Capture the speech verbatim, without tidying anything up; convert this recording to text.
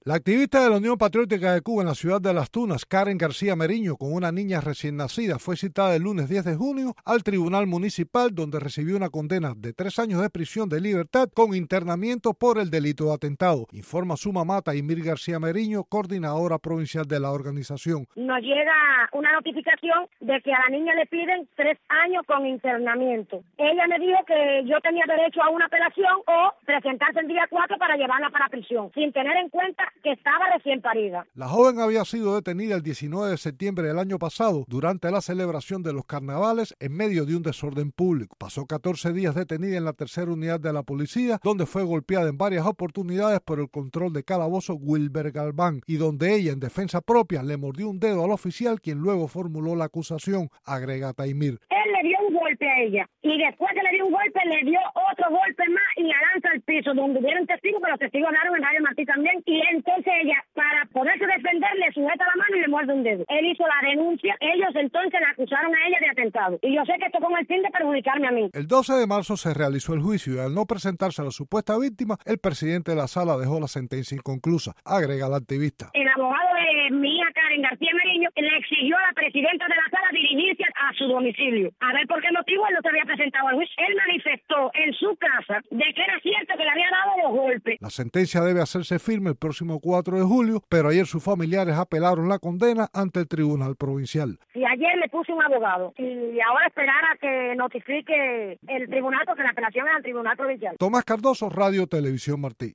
La activista de la Unión Patriótica de Cuba en la ciudad de Las Tunas, Karen García Meriño, con una niña recién nacida, fue citada el lunes diez de junio al Tribunal Municipal, donde recibió una condena de tres años de prisión de libertad con internamiento por el delito de atentado. Informa su mamá, Taimir García Meriño, coordinadora provincial de la organización. Nos llega una notificación de que a la niña le piden tres años con internamiento. Ella me dijo que yo tenía derecho a una apelación o presentarse el día cuatro para llevarla para prisión, sin tener en cuenta que estaba recién parida. La joven había sido detenida el diecinueve de septiembre del año pasado durante la celebración de los carnavales en medio de un desorden público. Pasó catorce días detenida en la tercera unidad de la policía, donde fue golpeada en varias oportunidades por el control de calabozo Wilber Galván y donde ella, en defensa propia, le mordió un dedo al oficial, quien luego formuló la acusación, agrega Taimir. Él le dio un golpe a ella y después que le dio un golpe le dio otro golpe más y la lanza al piso, donde hubieron testigos, pero los testigos hablaron en Radio Martí también, y entonces ella, para poderse defender, le sujeta la mano y le muerde un dedo. Él hizo la denuncia, ellos entonces la acusaron a ella de atentado, y yo sé que esto con el fin de perjudicarme a mí. El doce de marzo se realizó el juicio y al no presentarse a la supuesta víctima, el presidente de la sala dejó la sentencia inconclusa, agrega la activista. El abogado de mi hija, Karen García Meriño, le exigió a la presidenta de la sala dirigirse a su domicilio, a ver por qué motivo él no se había presentado al juicio. Él manifestó en su casa de que era cierto que le había dado los golpes. La sentencia debe hacerse firme el próximo cuatro de julio, pero ayer sus familiares apelaron la condena ante el Tribunal Provincial. Y ayer le puse un abogado y ahora esperar a que notifique el tribunal, porque la apelación es al Tribunal Provincial. Tomás Cardoso, Radio Televisión Martí.